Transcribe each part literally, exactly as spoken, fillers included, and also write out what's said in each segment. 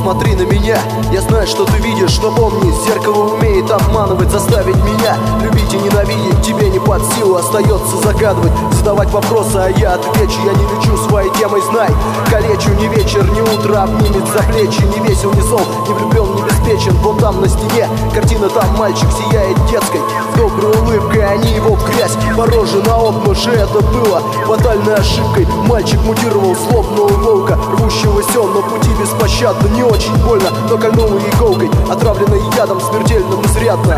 посмотри на меня. Я знаю, что ты видишь, но помни, зеркало умеет обманывать, заставить меня любить и ненавидеть. Тебе не под силу, остается загадывать, задавать вопросы, а я отвечу. Я не лечу своей темой, знай. Калечу ни вечер, ни утро, обнимет за плечи. Не весел, не зол, не влюблен, не беспечен. Вон там на стене картина, там мальчик сияет детской доброй улыбкой, а не его грязь. По роже наотмашь, это было фатальной ошибкой. Мальчик мутировал злобного волка, рвущегося на пути беспощадно. Не очень больно, но кольнула иголкой, отравленной ядом смертельным изрядно.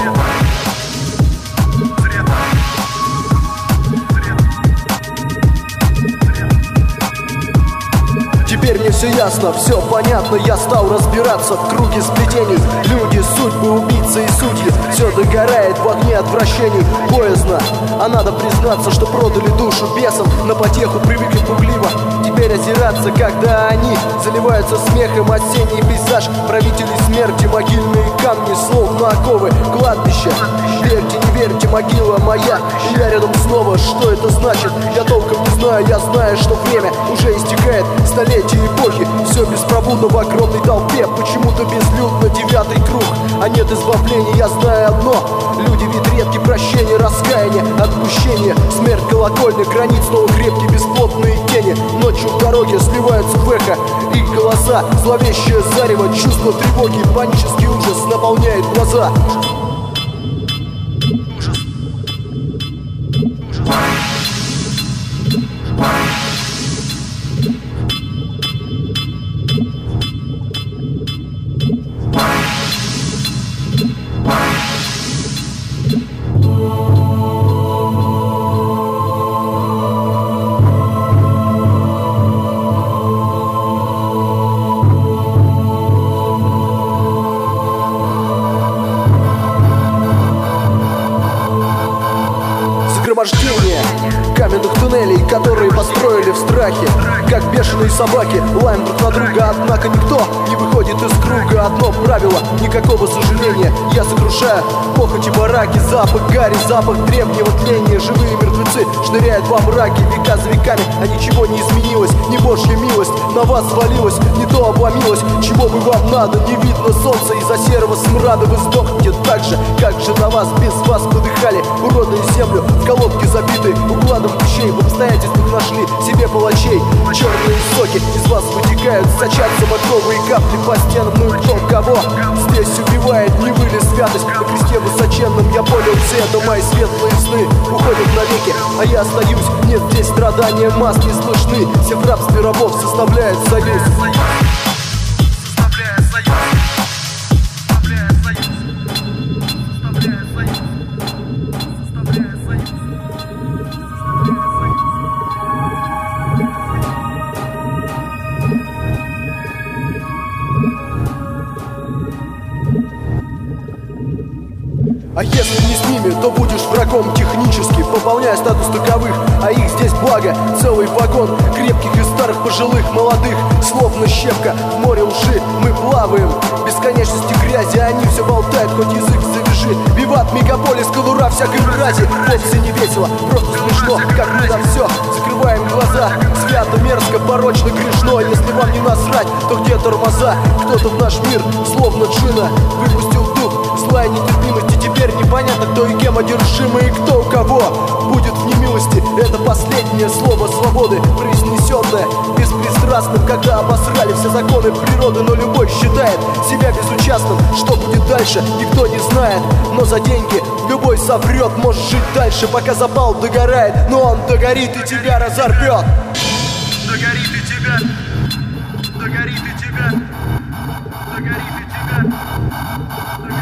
Теперь мне все ясно, все понятно. Я стал разбираться в круге сплетений. Люди, судьбы, убийцы и судьи. Все догорает в огне отвращений. Боязно, а надо признаться, что продали душу бесам. На потеху привыкли пугливо теперь озираться, когда они заливаются смехом. Осенний пейзаж, правители смерти, могильные камни, словно оковы, кладбище. Верьте, не верьте, могила моя, и я рядом снова. Что это значит? Я толком не знаю. Я знаю, что время уже истекает, столетия эпохи. Все беспробудно в огромной толпе, почему-то безлюдно девятый круг, а нет избавления. Я знаю одно: люди вид редкий, прощение, раскаяние, отпущение. Смерть колокольня, границ снова крепкие бесплотные тени. Ночью в дороге сливаются в эхо их голоса, зловещее зарево, чувство тревоги, панический ужас наполняет глаза. Загромождение каменных туннелей, которые построили в страхе, как бешеные собаки, лаем друг на друга. Однако никто не выходит из круга. Одно правило, никакого сожаления. Я сокрушаю похоти бараки, запах гари, запах древнего тления. Живые мертвецы шныряют во мраке века за веками, а ничего не изменилось. Не Божья милость на вас свалилась, не то обломилось. Чего бы вам надо? Не видно солнца, из-за серого смрада вы сдохнете так же, как же на вас без вас подыхали уроды землю в колодке забитой укладом вещей. В обстоятельствах нашли себе палачей. Черные соки из вас вытекают, сочатся багровые капли по стенам. Ну и кто кого здесь убивает? Не вы ли святость на кресте высоченном? Я понял все, это мои светлые сны уходят навеки, а я остаюсь. Нет, здесь страдания масс не слышны. Все в рабстве рабов составляют союз. А если не с ними, то будешь врагом технически, пополняя статус таковых, а их здесь благо, целый вагон крепких и старых, пожилых, молодых, словно щепка в море лжи. Мы плаваем в бесконечности грязи, а они все болтают, хоть язык завяжи. Виват, мегаполис, конура всякой мрази. Вовсе не весело, просто смешно, как мы на все закрываем глаза. Свято, мерзко, порочно, грешно. Если вам не насрать, то где тормоза? Кто-то в наш мир, словно джина, выпустил дух злая нетерпимости. Теперь непонятно, кто и кем одержимый, и кто у кого будет в немилости. Это последнее слово свободы, произнесенное беспристрастным, когда обосрали все законы природы. Но любой считает себя безучастным. Что будет дальше, никто не знает. Но за деньги любой соврет, может жить дальше, пока запал догорает. Но он догорит и тебя разорвет. Догорит и тебя, догорит и тебя, догорит и тебя.